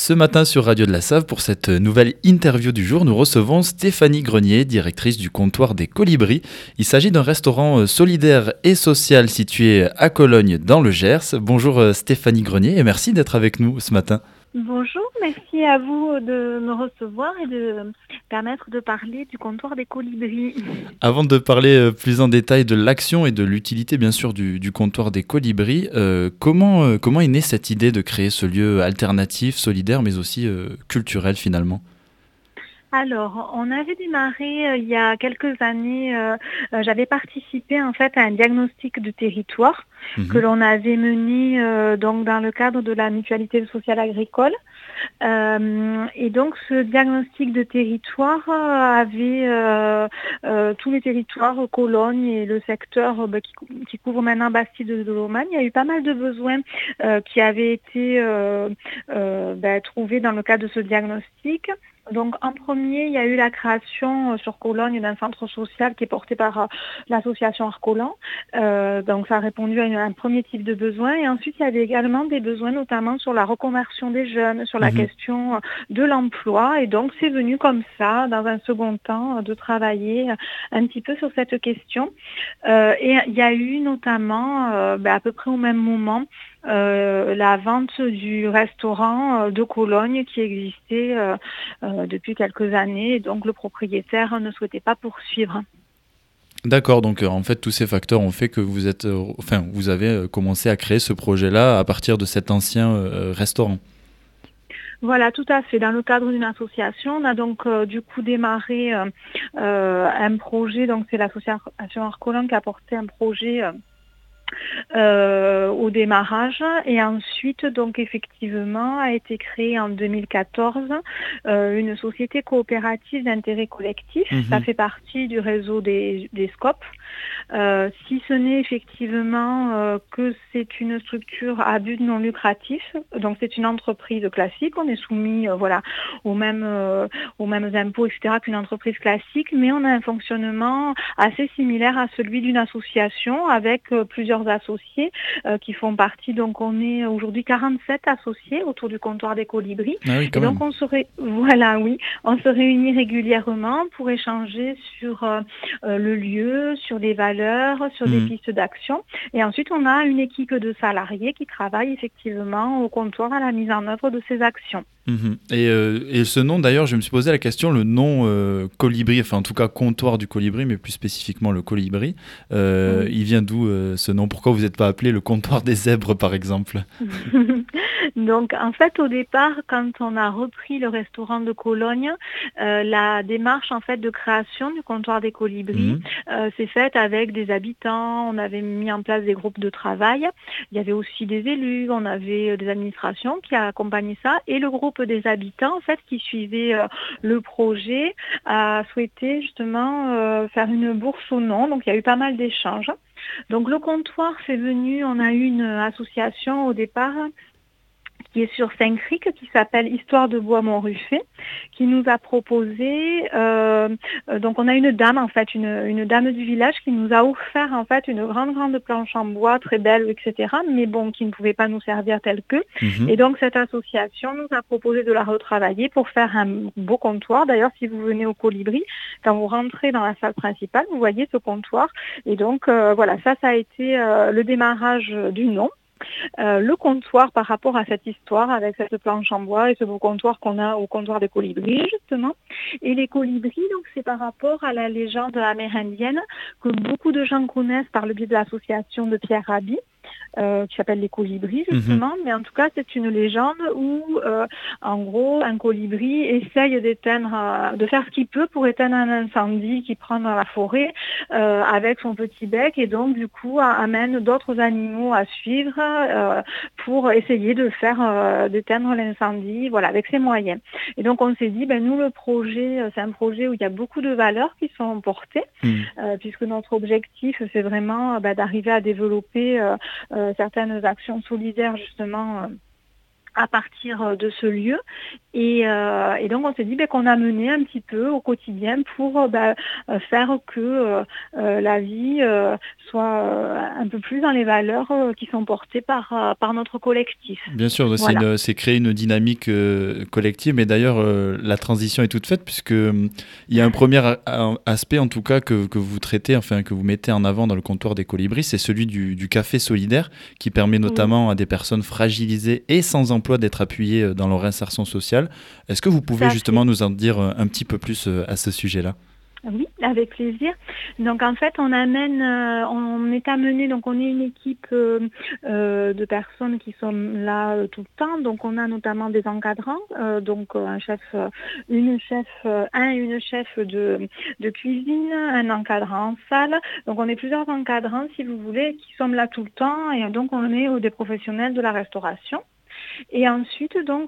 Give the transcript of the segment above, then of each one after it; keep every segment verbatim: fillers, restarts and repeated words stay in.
Ce matin sur Radio de la Save, pour cette nouvelle interview du jour, nous recevons Stéphanie Grenier, directrice du comptoir des Colibris. Il s'agit d'un restaurant solidaire et social situé à Cologne dans le Gers. Bonjour euh, Stéphanie Grenier et merci d'être avec nous ce matin. Bonjour, merci à vous de me recevoir et de permettre de parler du comptoir des Colibris. Avant de parler euh, plus en détail de l'action et de l'utilité bien sûr du, du comptoir des Colibris, euh, comment, euh, comment est née cette idée de créer ce lieu alternatif, solidaire mais aussi euh, culturel finalement ? Alors, on avait démarré euh, il y a quelques années, euh, euh, j'avais participé en fait à un diagnostic de territoire que Mhm. l'on avait mené euh, donc dans le cadre de la mutualité sociale agricole. Euh, et donc ce diagnostic de territoire euh, avait euh, euh, tous les territoires, Cologne et le secteur euh, bah, qui, cou- qui couvre maintenant Bastide de Dolomagne. Il y a eu pas mal de besoins euh, qui avaient été euh, euh, bah, trouvés dans le cadre de ce diagnostic. Donc en premier, il y a eu la création euh, sur Cologne d'un centre social qui est porté par euh, l'association Arcolan. Euh, donc ça a répondu à une- un premier type de besoin. Et ensuite, il y avait également des besoins notamment sur la reconversion des jeunes, sur la Mhm. question euh, de l'emploi. Et donc c'est venu comme ça, dans un second temps, euh, de travailler euh, un petit peu sur cette question. Euh, et il y a eu notamment, euh, ben, à peu près au même moment, euh, la vente du restaurant euh, de Cologne qui existait euh, euh, depuis quelques années. Et donc le propriétaire ne souhaitait pas poursuivre. D'accord, donc euh, en fait tous ces facteurs ont fait que vous êtes, euh, enfin vous avez euh, commencé à créer ce projet-là à partir de cet ancien euh, restaurant. Voilà, tout à fait. Dans le cadre d'une association, on a donc euh, du coup démarré euh, euh, un projet. Donc c'est l'association Arcolan qui a porté un projet euh, euh, au démarrage et ensuite donc effectivement a été créée en deux mille quatorze euh, une société coopérative d'intérêt collectif. Ça Mhm. fait partie du réseau des, des SCOP. Euh, si ce n'est effectivement euh, que c'est une structure à but non lucratif, donc c'est une entreprise classique, on est soumis euh, voilà, aux mêmes, euh, aux mêmes impôts, et cetera qu'une entreprise classique, mais on a un fonctionnement assez similaire à celui d'une association avec euh, plusieurs associés euh, qui font partie. Donc on est aujourd'hui quarante-sept associés autour du comptoir des Colibris. Ah oui, Et quand donc même. on se, ré- voilà, oui, on se réunit régulièrement pour échanger sur euh, euh, le lieu, sur les valeurs, sur des Mhm. pistes d'action. Et ensuite, on a une équipe de salariés qui travaillent effectivement au comptoir à la mise en œuvre de ces actions. Mhm. Et, euh, et ce nom d'ailleurs, je me suis posé la question, le nom euh, Colibri, enfin en tout cas comptoir du Colibri, mais plus spécifiquement le Colibri, euh, Oui. il vient d'où euh, ce nom? Pourquoi vous n'êtes pas appelé le comptoir des zèbres par exemple? Donc, en fait, au départ, quand on a repris le restaurant de Cologne, euh, la démarche en fait de création du comptoir des Colibris Mhm. euh, s'est faite avec des habitants. On avait mis en place des groupes de travail. Il y avait aussi des élus, on avait euh, des administrations qui accompagnaient ça, et le groupe des habitants en fait qui suivait euh, le projet a souhaité justement euh, faire une bourse au nom. Donc, il y a eu pas mal d'échanges. Donc, le comptoir, c'est venu. On a eu une association au départ qui est sur Saint-Cric, qui s'appelle Histoire de Bois Montruffet, qui nous a proposé, euh, euh, donc on a une dame en fait, une, une dame du village qui nous a offert en fait une grande grande planche en bois, très belle, et cetera, mais bon, qui ne pouvait pas nous servir telle que. Mhm. Et donc cette association nous a proposé de la retravailler pour faire un beau comptoir. D'ailleurs, si vous venez au Colibri, quand vous rentrez dans la salle principale, vous voyez ce comptoir. Et donc euh, voilà, ça, ça a été euh, le démarrage du nom. Euh, le comptoir par rapport à cette histoire avec cette planche en bois et ce beau comptoir qu'on a au comptoir des Colibris justement. Et les colibris, donc c'est par rapport à la légende amérindienne que beaucoup de gens connaissent par le biais de l'association de Pierre Rabhi. Euh, qui s'appelle les colibris Mhm. justement, mais en tout cas c'est une légende où euh, en gros un colibri essaye d'éteindre, euh, de faire ce qu'il peut pour éteindre un incendie qui prend dans la forêt euh, avec son petit bec et donc du coup a- amène d'autres animaux à suivre euh, pour essayer de faire euh, d'éteindre l'incendie, voilà, avec ses moyens. Et donc on s'est dit ben nous le projet euh, c'est un projet où il y a beaucoup de valeurs qui sont portées Mhm. euh, puisque notre objectif c'est vraiment euh, ben, d'arriver à développer euh, euh, certaines actions solidaires justement euh, à partir de ce lieu. Et, euh, et donc on s'est dit ben, qu'on amenait un petit peu au quotidien pour ben, faire que euh, euh, la vie euh, soit euh, un peu plus dans les valeurs euh, qui sont portées par, euh, par notre collectif. Bien sûr, c'est, Voilà. une, c'est créer une dynamique euh, collective, mais d'ailleurs, euh, la transition est toute faite, puisque euh, il y a un premier a- a- aspect, en tout cas, que, que vous traitez, enfin, que vous mettez en avant dans le comptoir des colibris, c'est celui du, du café solidaire, qui permet Oui. notamment à des personnes fragilisées et sans emploi d'être appuyées euh, dans leur insertion sociale. Est-ce que vous Tout pouvez à justement fait. nous en dire euh, un petit peu plus euh, à ce sujet-là? Oui, avec plaisir. Donc en fait, on amène, euh, on est amené, donc on est une équipe euh, euh, de personnes qui sont là euh, tout le temps. Donc on a notamment des encadrants, euh, donc euh, un chef, euh, une chef, euh, un et une chef de, de cuisine, un encadrant en salle. Donc on est plusieurs encadrants, si vous voulez, qui sont là tout le temps. Et donc on est euh, des professionnels de la restauration. Et ensuite, donc,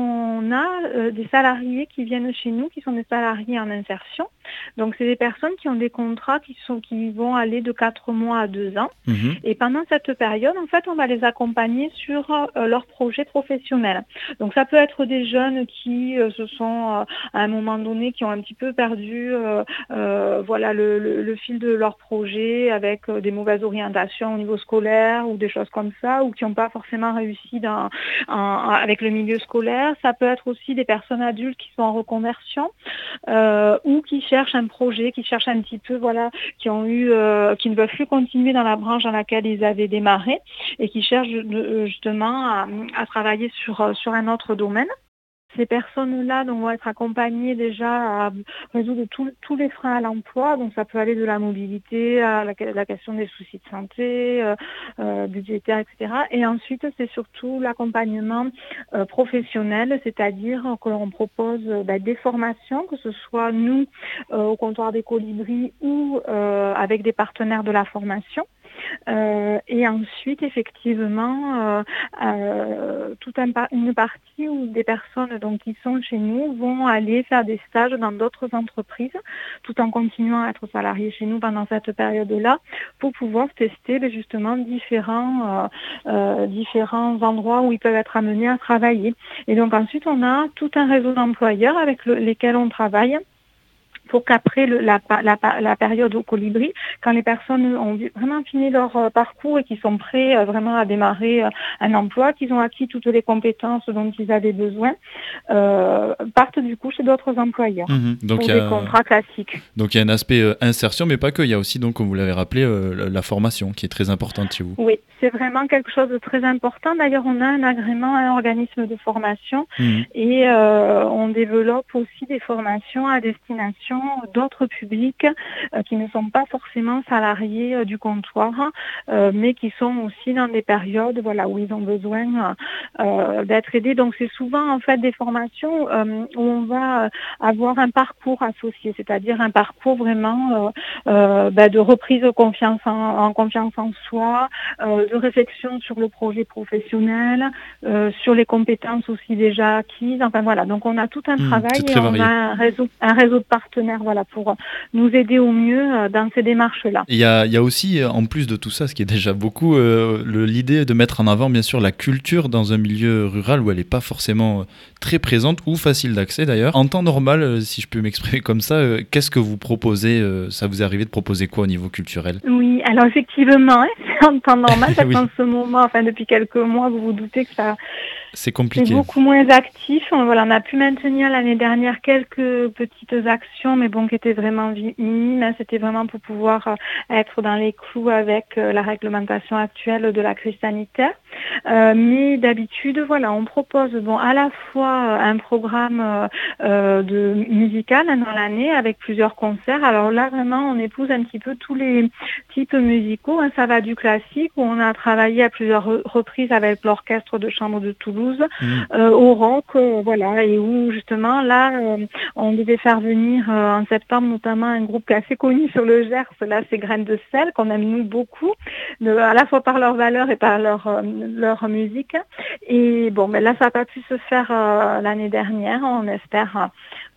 on a euh, des salariés qui viennent chez nous, qui sont des salariés en insertion. Donc, c'est des personnes qui ont des contrats qui, sont, qui vont aller de quatre mois à deux ans. Mhm. Et pendant cette période, en fait, on va les accompagner sur euh, leurs projets professionnels. Donc, ça peut être des jeunes qui euh, se sont, euh, à un moment donné, qui ont un petit peu perdu euh, euh, voilà, le, le, le fil de leur projet avec euh, des mauvaises orientations au niveau scolaire ou des choses comme ça, ou qui n'ont pas forcément réussi dans En, avec le milieu scolaire. Ça peut être aussi des personnes adultes qui sont en reconversion euh, ou qui cherchent un projet, qui cherchent un petit peu, voilà, qui ont eu, euh, qui ne veulent plus continuer dans la branche dans laquelle ils avaient démarré et qui cherchent de, justement à, à travailler sur, sur un autre domaine. Ces personnes-là donc, vont être accompagnées déjà à résoudre tout- tous les freins à l'emploi. Donc ça peut aller de la mobilité à la, la question des soucis de santé, euh, euh, budgétaires, et cetera. Et ensuite, c'est surtout l'accompagnement euh, professionnel, c'est-à-dire que l'on propose euh, bah, des formations, que ce soit nous euh, au comptoir des colibris ou euh, avec des partenaires de la formation. Euh, et ensuite, effectivement, euh, euh, toute un par- une partie où des personnes donc, qui sont chez nous vont aller faire des stages dans d'autres entreprises, tout en continuant à être salariés chez nous pendant cette période-là, pour pouvoir tester ben, justement différents, euh, euh, différents endroits où ils peuvent être amenés à travailler. Et donc ensuite, on a tout un réseau d'employeurs avec le- lesquels on travaille, pour qu'après le- la, la, la période au colibri, quand les personnes ont vraiment fini leur euh, parcours et qu'ils sont prêts euh, vraiment à démarrer euh, un emploi, qu'ils ont acquis toutes les compétences dont ils avaient besoin, euh, partent du coup chez d'autres employeurs Mhm. Donc pour il y des a, contrats classiques. donc il y a un aspect euh, insertion, mais pas que. Il y a aussi, donc, comme vous l'avez rappelé, euh, la, la formation qui est très importante chez vous. Oui, c'est vraiment quelque chose de très important. D'ailleurs, on a un agrément, un organisme de formation Mhm. et euh, on développe aussi des formations à destination d'autres publics euh, qui ne sont pas forcément salariés euh, du comptoir, euh, mais qui sont aussi dans des périodes voilà, où ils ont besoin euh, d'être aidés. Donc, c'est souvent en fait des formations euh, où on va avoir un parcours associé, c'est-à-dire un parcours vraiment euh, euh, bah, de reprise de confiance en, en confiance en soi, Euh, de réflexion sur le projet professionnel, euh, sur les compétences aussi déjà acquises. Enfin voilà, donc on a tout un Mhm. travail C'est et très on a varié. un réseau, un réseau de partenaires voilà, pour nous aider au mieux euh, dans ces démarches-là. Il y a, il y a aussi, euh, en plus de tout ça, ce qui est déjà beaucoup, euh, le- l'idée de mettre en avant, bien sûr, la culture dans un milieu rural où elle n'est pas forcément euh, très présente ou facile d'accès d'ailleurs. En temps normal, euh, si je peux m'exprimer comme ça, euh, qu'est-ce que vous proposez euh, Ça vous est arrivé de proposer quoi au niveau culturel? Oui, alors effectivement, hein, c'est en temps normal parce Oui, qu'en ce moment, enfin depuis quelques mois, vous vous doutez que ça c'est c'est compliqué. beaucoup moins actif. On, voilà, on a pu maintenir l'année dernière quelques petites actions, mais bon, qui étaient vraiment vi- minimes. Hein. C'était vraiment pour pouvoir euh, être dans les clous avec euh, la réglementation actuelle de la crise sanitaire. Euh, mais d'habitude, voilà, on propose bon à la fois euh, un programme euh, euh, de musical hein, dans l'année avec plusieurs concerts. Alors là, vraiment, on épouse un petit peu tous les types musicaux. Hein. Ça va du classique où on a travaillé à plusieurs re- reprises avec l'orchestre de chambre de Toulouse, Mhm. euh, au rock, euh, voilà, et où justement là, euh, on devait faire venir euh, en septembre notamment un groupe qui est assez connu sur le Gers, là c'est Graines de sel, qu'on aime nous beaucoup, de, à la fois par leurs valeurs et par leur, euh, leur musique. Et bon, mais là ça n'a pas pu se faire euh, l'année dernière, on espère euh,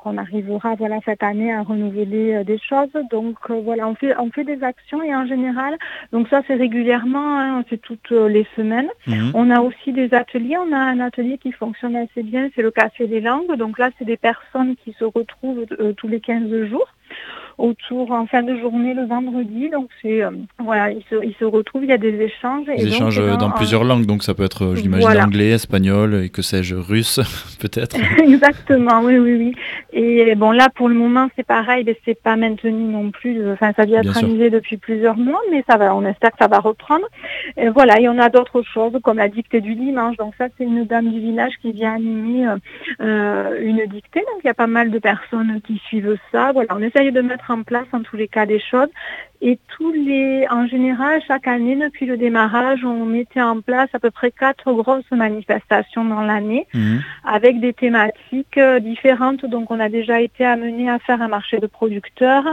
qu'on arrivera voilà cette année à renouveler euh, des choses. Donc euh, voilà, on fait on fait des actions et en général, donc ça c'est régulièrement, hein, c'est toutes euh, les semaines. Mhm. On a aussi des ateliers. On a un atelier qui fonctionne assez bien, c'est le Café des langues. Donc là, c'est des personnes qui se retrouvent euh, tous les quinze jours autour en fin de journée le vendredi. Donc c'est euh, voilà, ils se, ils se retrouvent, il y a des échanges Ils et donc échangent eh euh, ben, dans en- plusieurs langues, donc ça peut être, euh, je l'imagine, voilà. anglais, espagnol, et que sais-je, russe, peut-être. Exactement, oui, oui, oui. Et bon, là, pour le moment, c'est pareil, mais c'est pas maintenu non plus. euh, Enfin, ça a dû Bien être sûr. annulé depuis plusieurs mois, mais ça va, on espère que ça va reprendre. Et voilà, et on a d'autres choses, comme la dictée du dimanche. Donc ça, c'est une dame du village qui vient animer euh, euh, une dictée. Donc il y a pas mal de personnes qui suivent ça. Voilà, on essaye de mettre en place, en tous les cas, des choses. Et tous les, en général, chaque année, depuis le démarrage, on mettait en place à peu près quatre grosses manifestations dans l'année, Mhm. avec des thématiques euh, différentes. Donc on a déjà été amené à faire un marché de producteurs,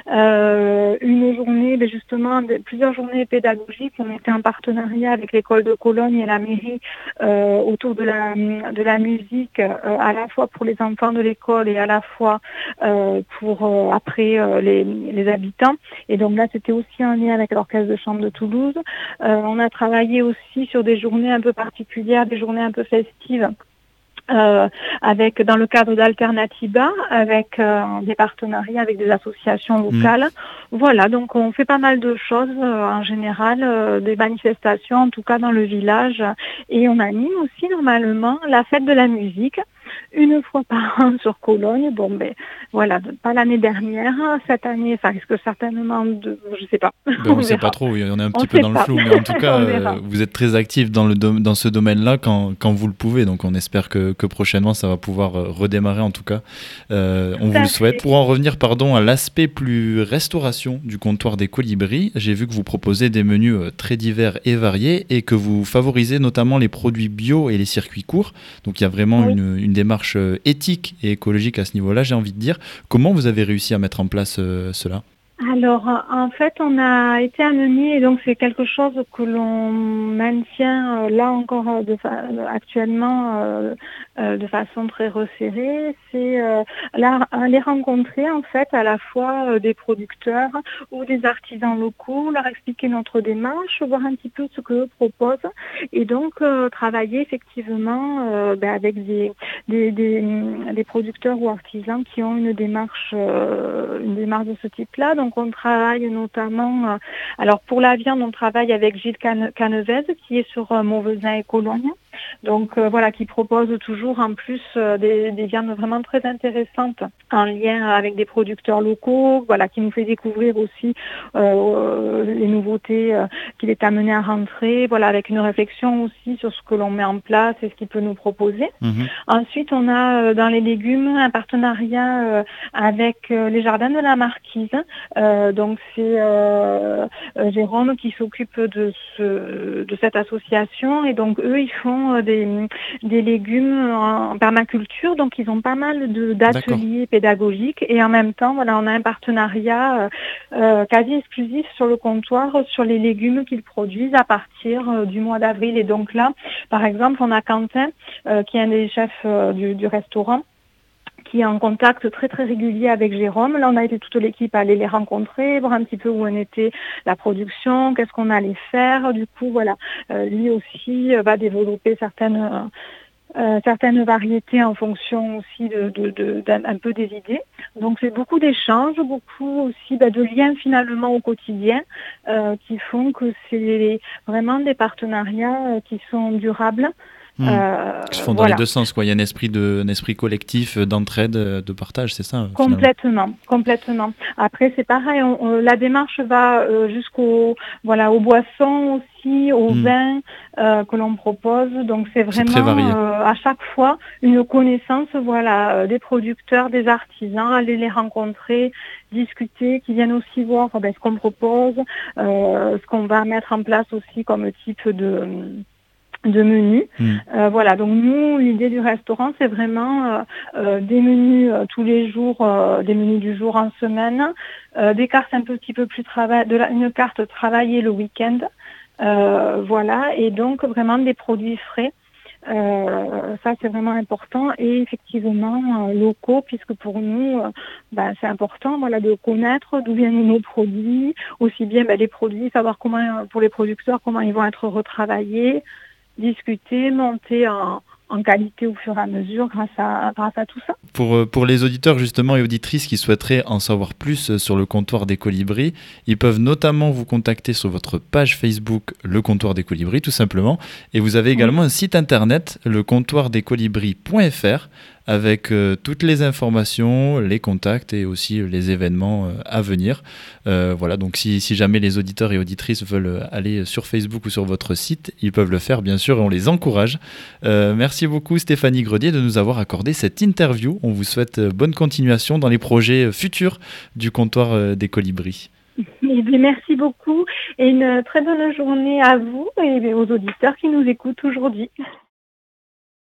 euh, une journée, ben, justement, de- plusieurs journées pédagogiques. On était en partenariat avec l'école de Cologne et la mairie euh, autour de la, de la musique, euh, à la fois pour les enfants de l'école et à la fois euh, pour euh, après euh, les, les habitants. Et donc là, c'était aussi en lien avec l'orchestre de chambre de Toulouse. Euh, on a travaillé aussi sur des journées un peu particulières, des journées un peu festives. Euh, avec dans le cadre d'Alternativa, avec euh, des partenariats avec des associations Mhm. locales. Voilà, donc on fait pas mal de choses euh, en général, euh, des manifestations en tout cas dans le village, et on anime aussi normalement la fête de la musique une fois par an sur Cologne. Bon ben voilà, pas l'année dernière, cette année ça risque certainement de, je sais pas, Ben, on on sait pas verra. trop, oui, on est un On petit peu sait dans le pas, flou, mais en tout cas, on euh, verra. vous êtes très actif dans, le dom- dans ce domaine-là quand, quand vous le pouvez, donc on espère que, que prochainement ça va pouvoir euh, redémarrer en tout cas. Euh, on Tout vous le à souhaite. fait. Pour en revenir pardon, à l'aspect plus restauration du comptoir des Colibris, j'ai vu que vous proposez des menus euh, très divers et variés et que vous favorisez notamment les produits bio et les circuits courts. Donc il y a vraiment Oui. une, une démarche euh, éthique et écologique à ce niveau-là, j'ai envie de dire. Comment vous avez réussi à mettre en place euh, cela? Alors, euh, en fait, on a été amené, et donc c'est quelque chose que l'on maintient euh, là encore euh, de fa- actuellement euh, euh, de façon très resserrée, c'est euh, là, aller rencontrer en fait à la fois euh, des producteurs ou des artisans locaux, leur expliquer notre démarche, voir un petit peu ce qu'eux proposent, et donc euh, travailler effectivement euh, ben, avec des, des, des, des producteurs ou artisans qui ont une démarche, euh, une démarche de ce type-là. Donc on travaille notamment, euh, alors pour la viande, on travaille avec Gilles Cane- Canevez qui est sur euh, Mauvesin et Cologne. Donc euh, voilà, qui propose toujours en plus euh, des, des viandes vraiment très intéressantes en lien avec des producteurs locaux, voilà, qui nous fait découvrir aussi euh, les nouveautés euh, qu'il est amené à rentrer, voilà, avec une réflexion aussi sur ce que l'on met en place et ce qu'il peut nous proposer. Mhm. Ensuite, on a euh, dans les légumes un partenariat euh, avec euh, les jardins de la Marquise. Euh, donc c'est euh, euh, Jérôme qui s'occupe de, ce, de cette association, et donc eux ils font euh, des, des légumes en permaculture, donc ils ont pas mal de- D'accord. d'ateliers pédagogiques, et en même temps voilà, on a un partenariat euh, euh, quasi exclusif sur le comptoir sur les légumes qu'ils produisent à partir euh, du mois d'avril. Et donc là, par exemple, on a Quentin euh, qui est un des chefs euh, du, du restaurant, qui est en contact très très régulier avec Jérôme. Là, on a été toute l'équipe à aller les rencontrer, voir un petit peu où en était la production, qu'est-ce qu'on allait faire. Du coup, voilà, euh, lui aussi euh, va développer certaines euh, certaines variétés en fonction aussi de, de, de- d'un un peu des idées. Donc c'est beaucoup d'échanges, beaucoup aussi bah, de liens finalement au quotidien euh, qui font que c'est vraiment des partenariats euh, qui sont durables. Hmm. Qui se Euh, font dans les voilà. deux sens, quoi. Il y a un esprit, de, un esprit collectif, euh, d'entraide, euh, de partage, c'est ça, euh, finalement. Complètement, complètement. Après, c'est pareil, on- on- la démarche va euh, jusqu'au voilà aux boissons aussi, au Hmm. vin euh, que l'on propose. Donc c'est C'est très vraiment varié. euh, à chaque fois une connaissance voilà euh, des producteurs, des artisans, aller les rencontrer, discuter, qui viennent aussi voir ben, ce qu'on propose, euh, ce qu'on va mettre en place aussi comme type de de menus. Hmm. Euh, voilà, donc nous, l'idée du restaurant, c'est vraiment euh, euh, des menus euh, tous les jours, euh, des menus du jour en semaine, euh, des cartes un petit peu plus travail, de la, une carte travaillée le week-end, euh, voilà, et donc vraiment des produits frais. Euh, ça, c'est vraiment important. Et effectivement, euh, locaux, puisque pour nous, euh, ben, c'est important voilà, de connaître d'où viennent nos produits, aussi bien ben, les produits, savoir comment, pour les producteurs, comment ils vont être retravaillés, discuter, monter en, en qualité au fur et à mesure grâce à, grâce à tout ça. Pour, euh, pour les auditeurs justement et auditrices qui souhaiteraient en savoir plus euh, sur le comptoir des colibris, ils peuvent notamment vous contacter sur votre page Facebook Le Comptoir des Colibris tout simplement. Et vous avez également Oui. un site internet, le comptoir des colibris point f r, avec euh, toutes les informations, les contacts et aussi les événements euh, à venir. Euh, voilà, donc si, si jamais les auditeurs et auditrices veulent aller sur Facebook ou sur votre site, ils peuvent le faire bien sûr et on les encourage. Euh, merci beaucoup Stéphanie Grenier de nous avoir accordé cette interview. On vous souhaite bonne continuation dans les projets futurs du comptoir des colibris. Eh bien, merci beaucoup et une très bonne journée à vous et aux auditeurs qui nous écoutent aujourd'hui.